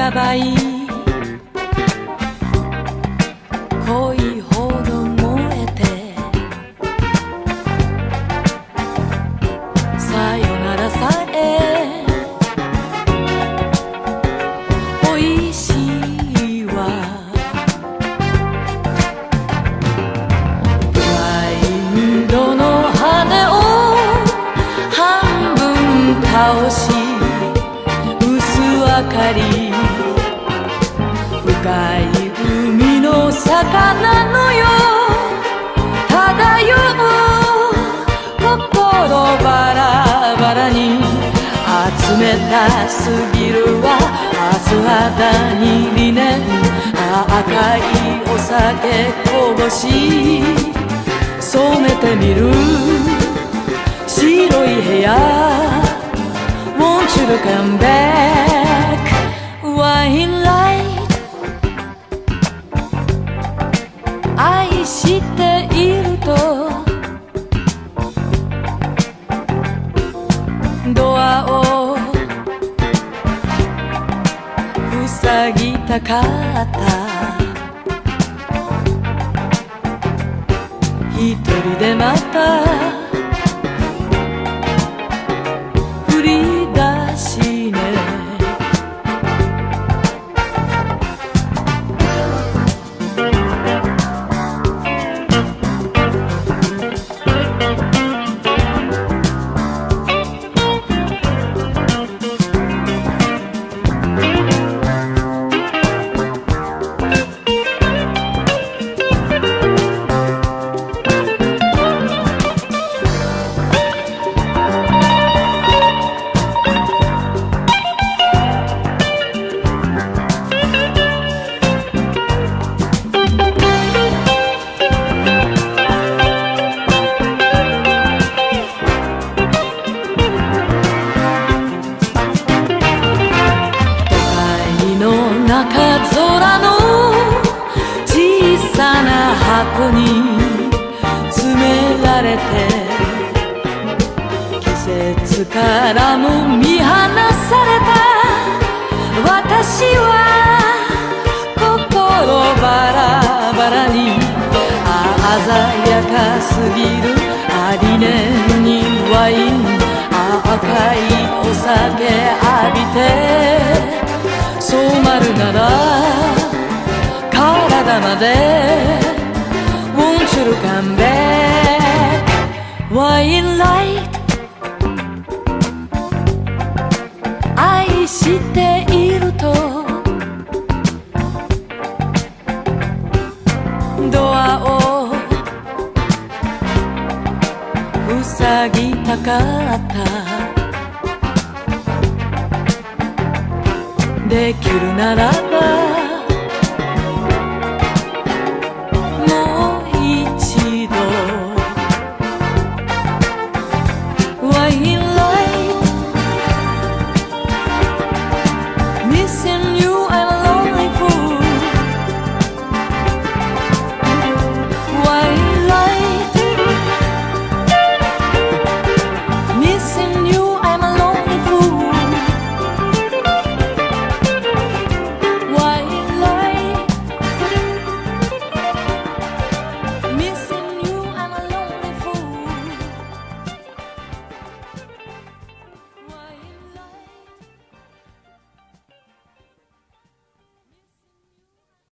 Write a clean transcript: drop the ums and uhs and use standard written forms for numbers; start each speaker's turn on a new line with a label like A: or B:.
A: やばい恋ほど燃えてさよならさえ美味しいわブラインドの羽を半分倒し薄明かり深い海の魚のよ漂う心バラバラに冷たすぎるわ素肌にリネン赤いお酒こぼし染めてみる白い部屋Won't you come back Wine light 愛しているとドアを塞ぎたかった一人でまた振り出しね中空の小さな箱に詰められて季節からも見放された私は心バラバラに鮮やかすぎるリネンにワイン赤いお酒浴びて染まるなら体まで Won't you come back Wine light 愛しているとドアを塞ぎたかったできるならば